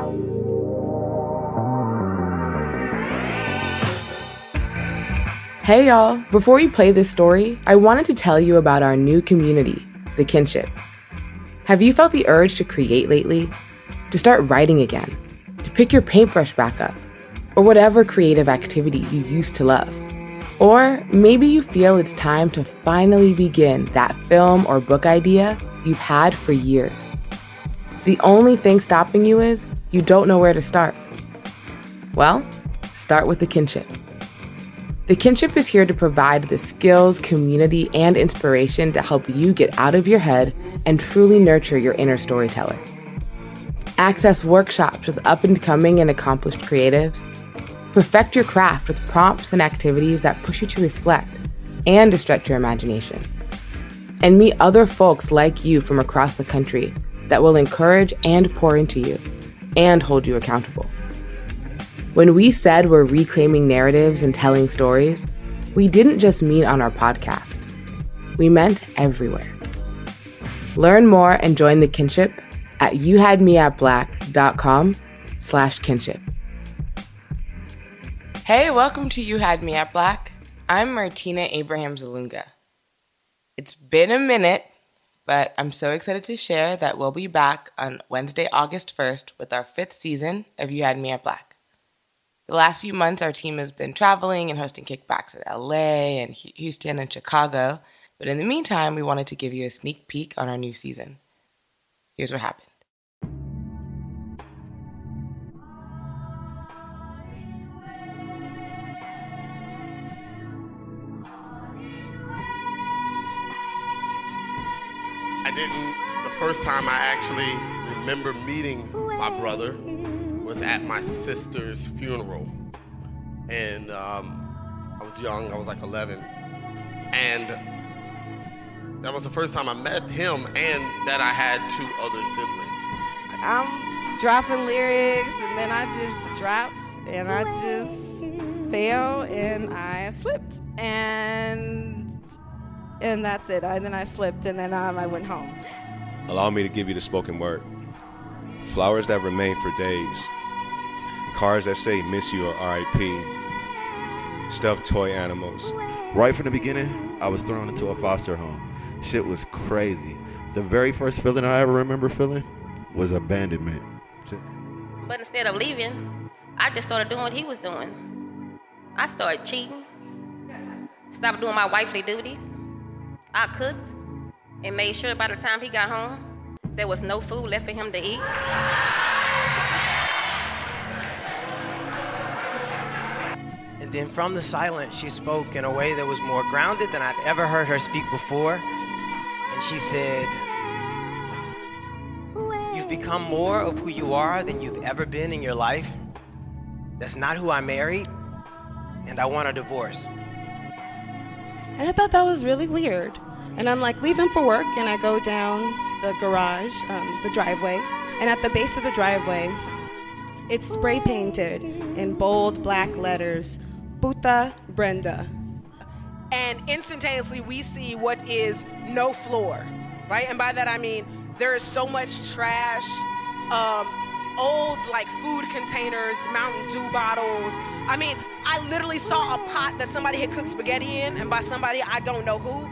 Hey y'all, before we play this story, I wanted to tell you about our new community, The Kinship. Have you felt the urge to create lately? To start writing again? To pick your paintbrush back up? Or whatever creative activity you used to love? Or maybe you feel it's time to finally begin that film or book idea you've had for years. The only thing stopping you is you don't know where to start. Well, start with The Kinship. The Kinship is here to provide the skills, community, and inspiration to help you get out of your head and truly nurture your inner storyteller. Access workshops with up-and-coming and accomplished creatives. Perfect your craft with prompts and activities that push you to reflect and to stretch your imagination. And meet other folks like you from across the country that will encourage and pour into you and hold you accountable. When we said we're reclaiming narratives and telling stories, we didn't just mean on our podcast. We meant everywhere. Learn more and join The Kinship at youhadmeatblack.com/kinship. Hey, welcome to You Had Me at Black. I'm Martina Abraham Zalunga. It's been a minute, but I'm so excited to share that we'll be back on Wednesday, August 1st with our 5th season of You Had Me at Black. The last few months, our team has been traveling and hosting kickbacks in LA and Houston and Chicago. But in the meantime, we wanted to give you a sneak peek on our new season. Here's what happened. The first time I actually remember meeting my brother was at my sister's funeral. And I was young, I was like 11. And that was the first time I met him and that I had 2 other siblings. I'm dropping lyrics and then I just dropped and I just fell and I slipped. And that's it. Then I slipped and then I went home. Allow me to give you the spoken word. Flowers that remain for days. Cars that say miss you or R.I.P. Stuffed toy animals. Right from the beginning, I was thrown into a foster home. Shit was crazy. The very first feeling I ever remember feeling was abandonment. But instead of leaving, I just started doing what he was doing. I started cheating. Stopped doing my wifely duties. I cooked and made sure by the time he got home, there was no food left for him to eat. And then from the silence, she spoke in a way that was more grounded than I'd ever heard her speak before. And she said, "You've become more of who you are than you've ever been in your life. That's not who I married, and I want a divorce." And I thought that was really weird. And I'm like, leave him for work, and I go down the garage, the driveway, and at the base of the driveway, it's spray painted in bold black letters, Puta Brenda. And instantaneously we see what is no floor, right? And by that I mean there is so much trash, old like food containers, Mountain Dew bottles. I mean, I literally saw a pot that somebody had cooked spaghetti in, and by somebody I don't know who.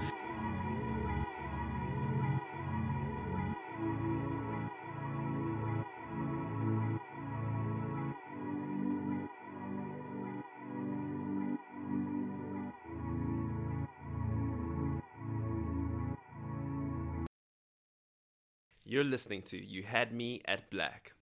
You're listening to You Had Me at Black.